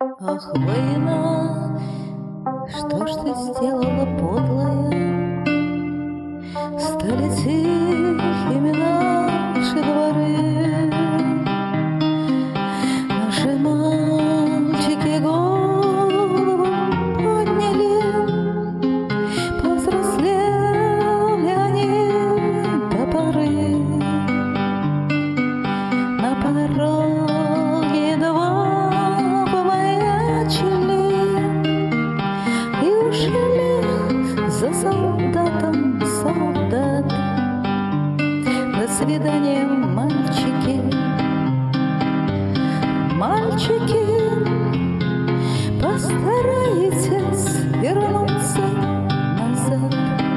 Ах, война, что ж ты сделала, подлая? Стали тихими наши дворы, наши мальчики голову подняли, повзрослели они до поры. На пороге два помаячили и ушли за солдатом солдат. До свидания, мальчики, мальчики, постарайтесь вернуться назад.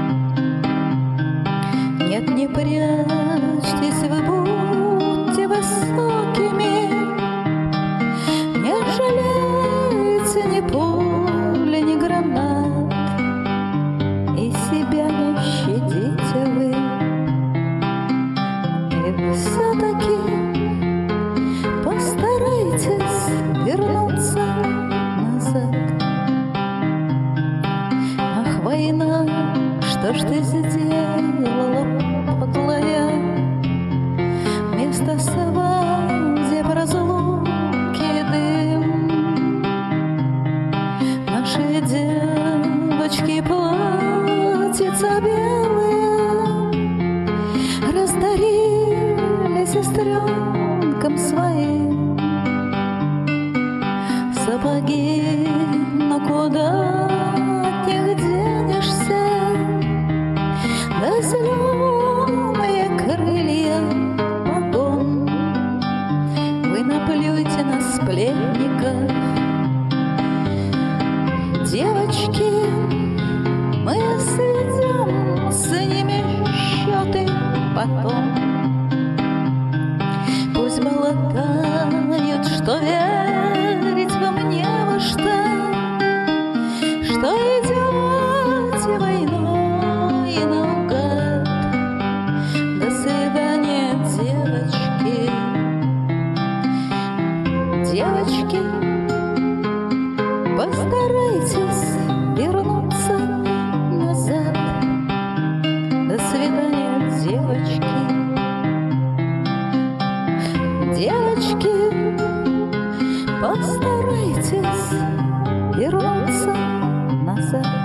Нет, не прячьтесь, вы будьте высокими, не жалейте ни пули, ни гранат, и себя не щадите вы. И все-таки постарайтесь вернуться назад. Ах, война, что ж ты сделала, подлая? Вместо свадеб разлуки дым. Наши девочки платьица белые раздарили сестренкам своим. Сапоги, но куда от них денешься? Да зеленые крылья погон. Вы наплюйте на сплетников, девочки, мы сведем с ними счеты потом. Пусть болтают, что верить вам не во что идете войной наугад. До свидания, девочки, девочки, постарайтесь вернуться назад. До свидания, девочки, девочки, постарайтесь вернуться назад.